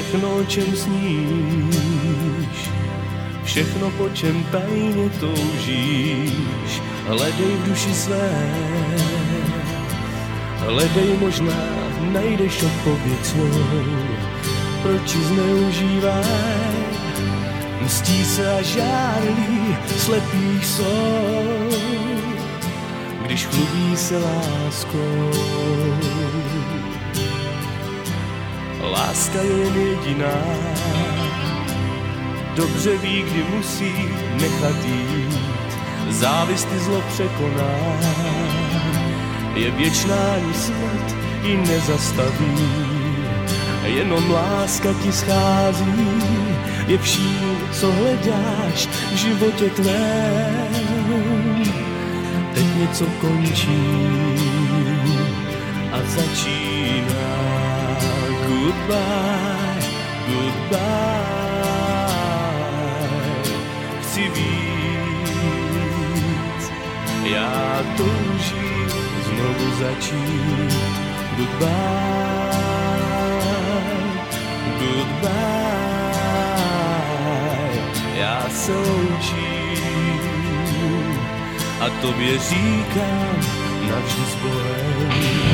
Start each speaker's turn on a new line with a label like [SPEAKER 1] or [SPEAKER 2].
[SPEAKER 1] všechno, o čem sníš, všechno, po čem tajně toužíš, hledej v duši své, hledej, možná najdeš odpověď svou, proč ji zneužívaj, mstí se a žárlí, slepí jsou, když chlubí se láskou. Láska je jen jediná, dobře ví, kdy musí nechat jít, závist i zlo překoná, je věčná, ni smrt ji nezastaví, jenom láska ti schází, je vším, co hledáš v životě tvém. Teď něco končí a začíná. Goodbye, goodbye, chci víc, já toužím znovu začít. Goodbye, goodbye, já se loučím a tobě říkám navždy s Bohem.